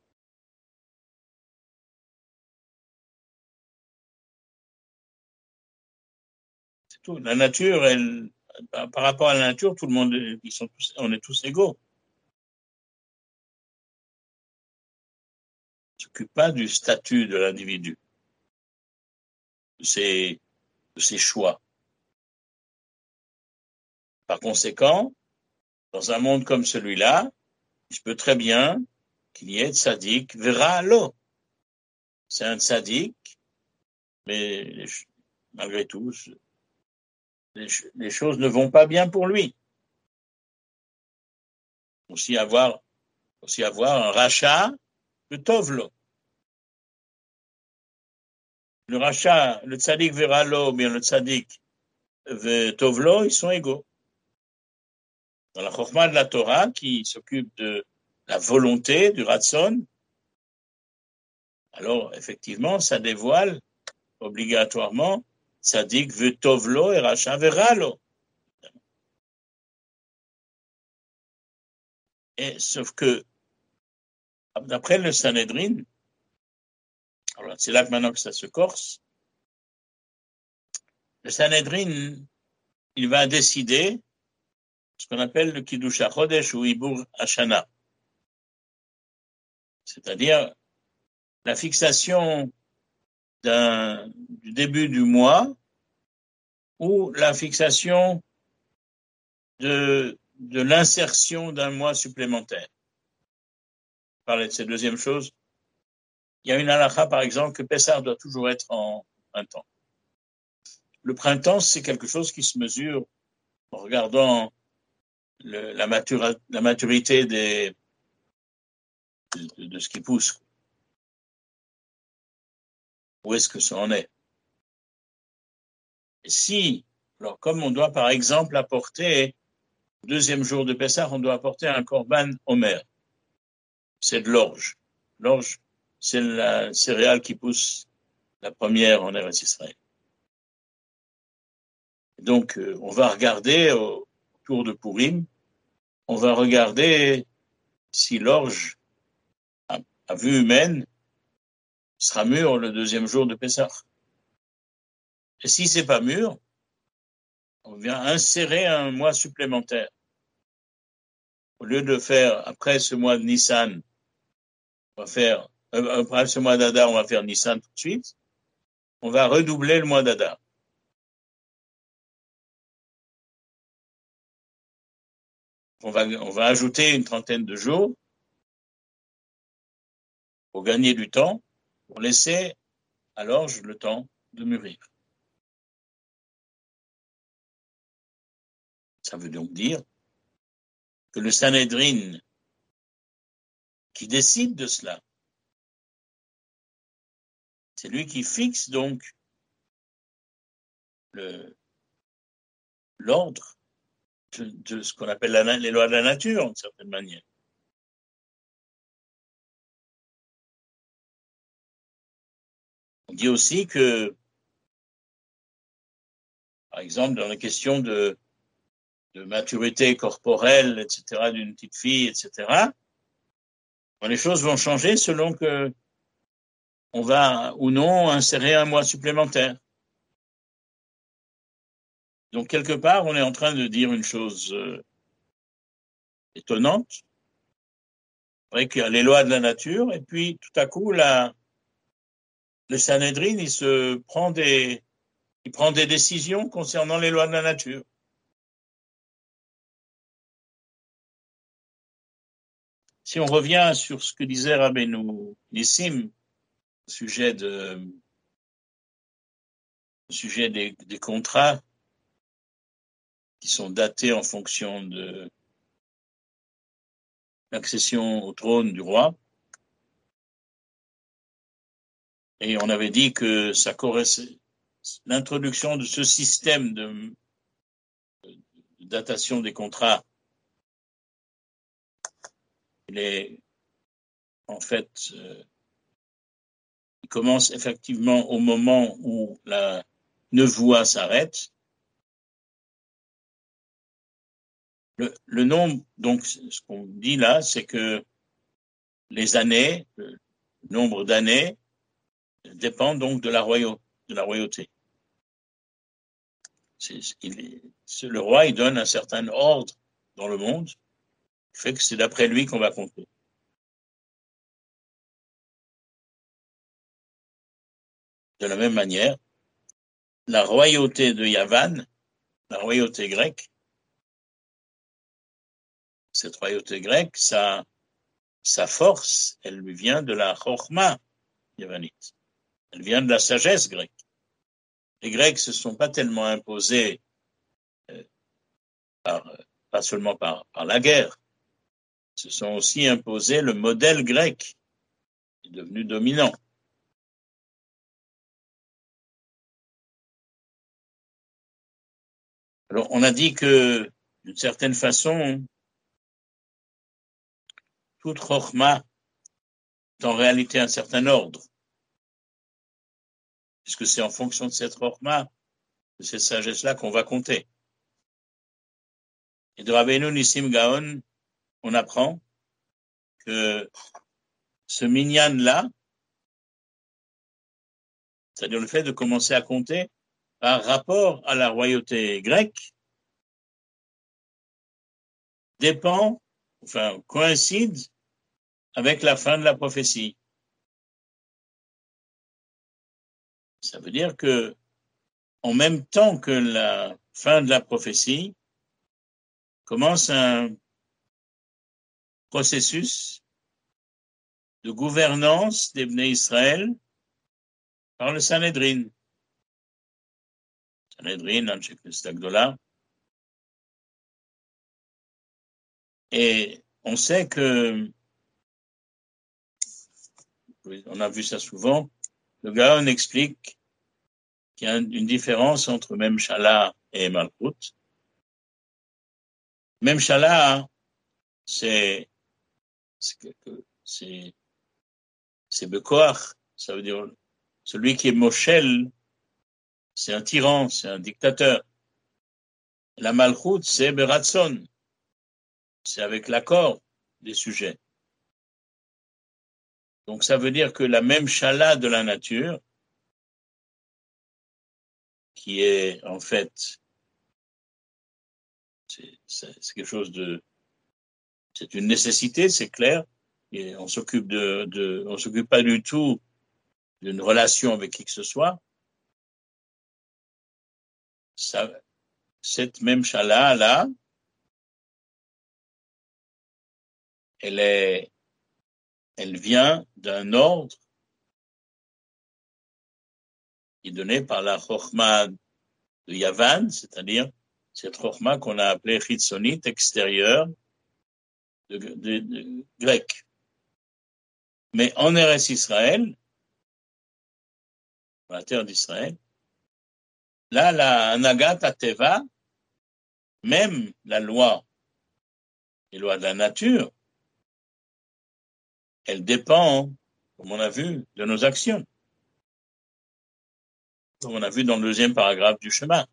C'est tout. La nature, elle, par rapport à la nature, tout le monde, ils sont tous, on est tous égaux. Elle ne s'occupe pas du statut de l'individu. de ses, de ses choix. Par conséquent, dans un monde comme celui-là, il se peut très bien qu'il y ait tzaddik vera lo. C'est un tzaddik, mais malgré tout, les, les choses ne vont pas bien pour lui. Aussi avoir, aussi avoir un rachat de tovlo. Le rachat, le tzaddik vera lo, bien le tzaddik tovlo, ils sont égaux. Dans la chorma de la Torah, qui s'occupe de la volonté, du ratson, alors effectivement, ça dévoile obligatoirement tzaddik veut tovlo et rachat vera lo. Et sauf que, d'après le Sanhedrin, alors c'est là que maintenant que ça se corse, le Sanhedrin, il va décider ce qu'on appelle le Kiddush HaChodesh ou Ibur Hashana. C'est-à-dire la fixation d'un, du début du mois ou la fixation de, de l'insertion d'un mois supplémentaire. Parler de cette deuxième chose, il y a une halakha, par exemple, que Pessah doit toujours être en printemps. Le printemps, c'est quelque chose qui se mesure en regardant le, la, matura, la maturité des, de, de ce qui pousse. Où est-ce que ça en est? Et si, alors comme on doit par exemple apporter, le deuxième jour de Pessah, on doit apporter un korban omer. C'est de l'orge. L'orge, c'est la céréale qui pousse la première en Eretz Israël. Donc, euh, on va regarder au tour de Purim, on va regarder si l'orge, à, à vue humaine, sera mûre le deuxième jour de Pessah. Et si c'est pas mûr, on vient insérer un mois supplémentaire. Au lieu de faire, après ce mois de Nissan, on va faire, euh, après ce mois d'Adar, on va faire Nissan tout de suite, on va redoubler le mois d'Adar. On va, on va ajouter une trentaine de jours pour gagner du temps, pour laisser à l'orge le temps de mûrir. Ça veut donc dire que le Sanhedrin qui décide de cela, c'est lui qui fixe donc le, l'ordre de, de ce qu'on appelle la, les lois de la nature, d'une certaine manière. On dit aussi que, par exemple, dans la question de, de maturité corporelle, et cetera, d'une petite fille, et cetera, les choses vont changer selon que on va ou non insérer un mois supplémentaire. Donc, quelque part, on est en train de dire une chose euh, étonnante. C'est vrai qu'il y a les lois de la nature, et puis tout à coup, la, le Sanhedrin, il se prend des, il prend des décisions concernant les lois de la nature. Si on revient sur ce que disait Rabbeinu Nissim, au sujet de, au sujet des, des contrats qui sont datés en fonction de l'accession au trône du roi, et on avait dit que ça correspond, l'introduction de ce système de, de datation des contrats, il est en fait, euh, il commence effectivement au moment où la nevoie s'arrête. Le, le nombre, donc, ce qu'on dit là, c'est que les années, le nombre d'années dépend donc de la, royauté, de la royauté. C'est, il, c'est, le roi, il donne un certain ordre dans le monde, qui fait que c'est d'après lui qu'on va compter. De la même manière, la royauté de Yavan, la royauté grecque, cette royauté grecque, sa, sa force, elle lui vient de la chorma yavanite. Elle vient de la sagesse grecque. Les Grecs se sont pas tellement imposés, euh, par, pas seulement par, par la guerre, se sont aussi imposés le modèle grec, qui est devenu dominant. Alors, on a dit que, d'une certaine façon, toute chorma est en réalité un certain ordre, puisque c'est en fonction de cette chorma, de cette sagesse-là qu'on va compter. Et de Rabbeinu Nissim Gaon, on apprend que ce minyan-là, c'est-à-dire le fait de commencer à compter par rapport à la royauté grecque, dépend, enfin, coïncide avec la fin de la prophétie. Ça veut dire que, en même temps que la fin de la prophétie, commence un processus de gouvernance des Bnei Israël par le Sanhedrin. Sanhedrin, Anshe Knesset Agdola. Et on sait que, on a vu ça souvent, le Gaon explique qu'il y a une différence entre Memshala et Malchut. Memshala, c'est, c'est, c'est Bekoach, ça veut dire celui qui est Moshel, c'est un tyran, c'est un dictateur. La Malchut, c'est Beratson, c'est avec l'accord des sujets. Donc ça veut dire que la même Shala de la nature, qui est en fait, c'est, c'est, c'est quelque chose de, c'est une nécessité, c'est clair, et on s'occupe de, de, on s'occupe pas du tout d'une relation avec qui que ce soit. Ça, cette même Shala là, elle est, elle vient d'un ordre qui est donné par la Chochma de Yavan, c'est-à-dire cette Chochma qu'on a appelée Chitzonite, extérieure, de, de, de grec. Mais en Eretz Israël, dans la terre d'Israël, là, la Anagat Ateva, même la loi, les lois de la nature, elle dépend, comme on a vu, de nos actions. Comme on a vu dans le deuxième paragraphe du chemin.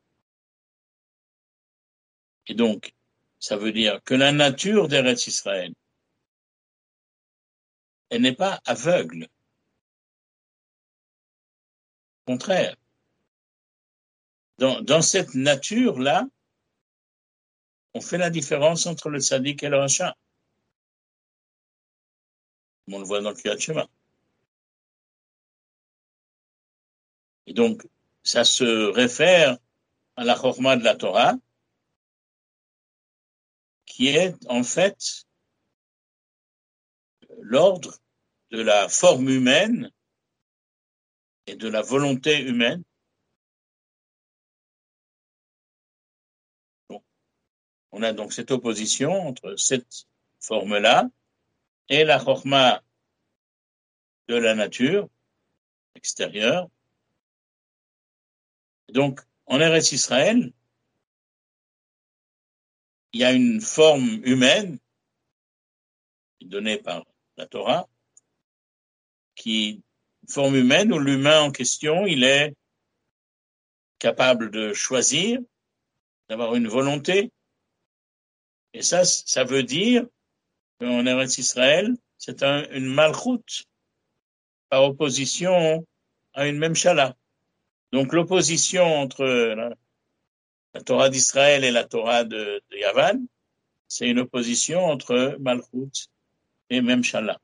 Et donc, ça veut dire que la nature d'Eretz Israël, elle n'est pas aveugle. Au contraire. Dans, dans cette nature-là, on fait la différence entre le tzaddik et le rachat. Comme on le voit dans le Kriyat Shema. Et donc, ça se réfère à la chorma de la Torah, qui est en fait l'ordre de la forme humaine et de la volonté humaine. Donc, on a donc cette opposition entre cette forme-là et la chorma de la nature extérieure. Donc, en Eretz Israël, il y a une forme humaine donnée par la Torah, qui forme humaine où l'humain en question, il est capable de choisir, d'avoir une volonté. Et ça, ça veut dire qu'en Eretz Israël, c'est un, une malchoute par opposition à une même Shala. Donc l'opposition entre la, la Torah d'Israël et la Torah de, de Yavan, c'est une opposition entre malchoute et même Shala.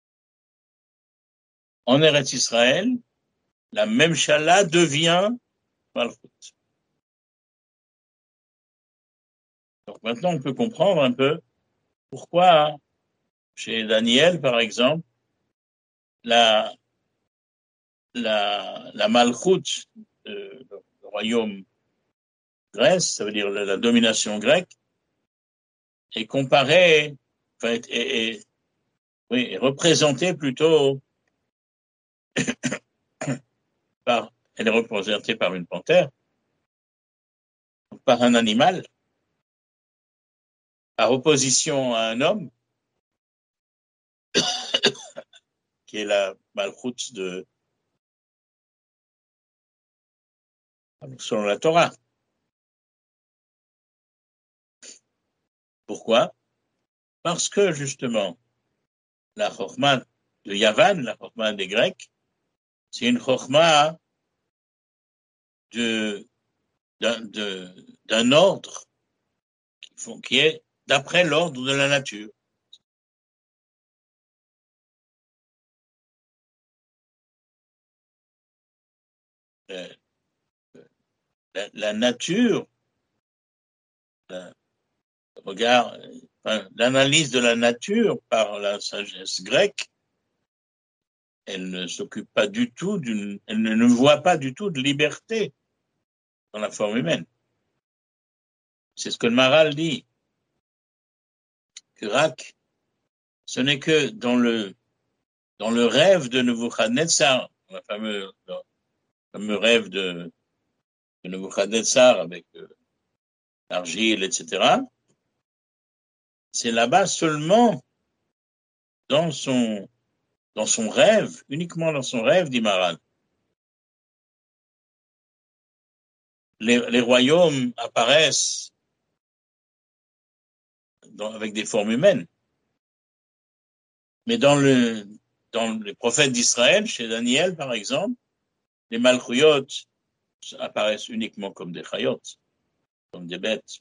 En Eretz Israël, la même Shala devient Malchut. Donc maintenant, on peut comprendre un peu pourquoi, chez Daniel, par exemple, la, la, la Malchut, euh, le royaume grec, ça veut dire la, la domination grecque, est comparée, enfin, est, est, est, oui, est représentée plutôt par, elle est représentée par une panthère, par un animal, par opposition à un homme, qui est la Malchut de, selon la Torah. Pourquoi? Parce que, justement, la Chokhmah de Yavan, la Chokhmah des Grecs, c'est une Chokhmah de, d'un, de, d'un ordre qui, font, qui est d'après l'ordre de la nature. La, la, la nature, la, regarde, enfin, l'analyse de la nature par la sagesse grecque, elle ne s'occupe pas du tout d'une, elle ne voit pas du tout de liberté dans la forme humaine. C'est ce que le Maharal dit, que Rak, ce n'est que dans le, dans le rêve de Nebuchadnezzar, le fameux, le fameux rêve de, de Nebuchadnezzar avec euh, l'argile, et cetera, c'est là-bas seulement dans son, dans son rêve, uniquement dans son rêve, dit Maharal. Les, les royaumes apparaissent dans, avec des formes humaines. Mais dans le, dans les prophètes d'Israël, chez Daniel, par exemple, les Malchuyot apparaissent uniquement comme des chayot, comme des bêtes.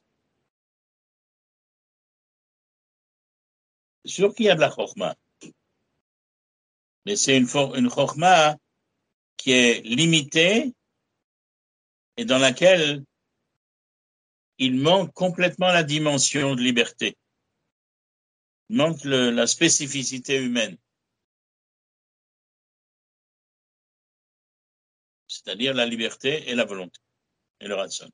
C'est sûr qu'il y a de la chokhmah, mais c'est une, une chokhmah qui est limitée et dans laquelle il manque complètement la dimension de liberté. Il manque le, la spécificité humaine. C'est-à-dire la liberté et la volonté, et le ratson.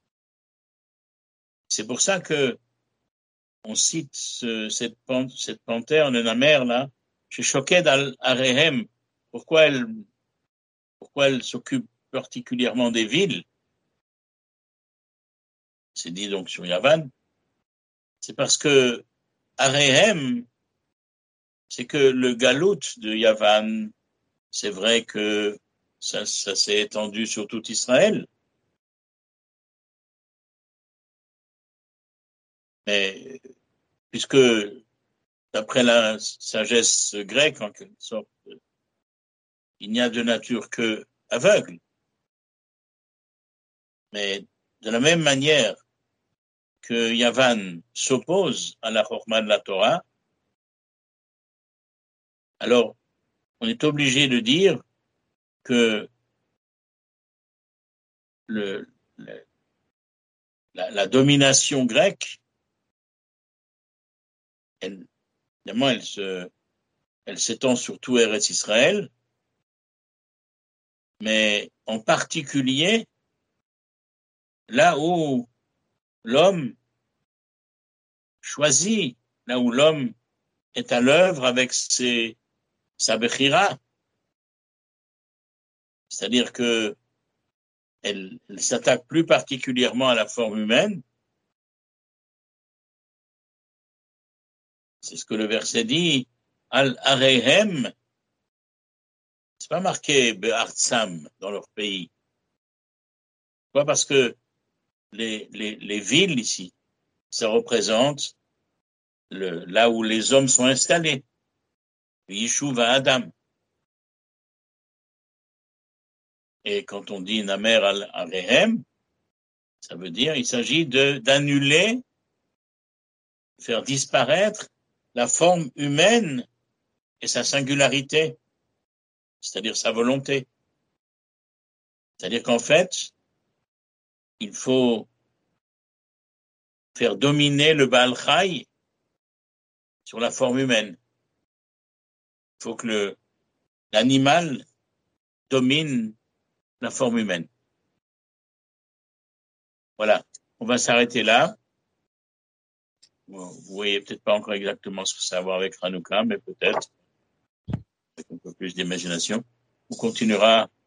C'est pour ça que on cite ce, cette, cette panthère de la mer là, chez Shoked al-Arehem. Pourquoi elle, pourquoi elle s'occupe particulièrement des villes? C'est dit donc sur Yavan. C'est parce que Arehem, c'est que le galout de Yavan, c'est vrai que ça, ça s'est étendu sur tout Israël. Mais puisque d'après la sagesse grecque, en quelque sorte, il n'y a de nature que aveugle. Mais de la même manière que Yavan s'oppose à la Chokhmah de la Torah, alors on est obligé de dire que le, le, la, la domination grecque, elle, évidemment, elle se, elle s'étend sur tout Eretz Israël, mais en particulier là où l'homme choisit, là où l'homme est à l'œuvre avec ses, sa bechira, c'est-à-dire que elle, elle s'attaque plus particulièrement à la forme humaine. C'est ce que le verset dit, Al-Arehem, c'est pas marqué Be'artsam dans leur pays. Pourquoi? Parce que les, les, les villes ici, ça représente le, là où les hommes sont installés. Yishuv à Adam. Et quand on dit Namer al-Arehem, ça veut dire il s'agit de d'annuler, faire disparaître la forme humaine et sa singularité, c'est-à-dire sa volonté. C'est-à-dire qu'en fait, il faut faire dominer le Baal Chai sur la forme humaine. Il faut que le, l'animal domine la forme humaine. Voilà, on va s'arrêter là. Bon, vous voyez peut-être pas encore exactement ce que ça a à voir avec Hanouka, mais peut-être, avec un peu plus d'imagination. On continuera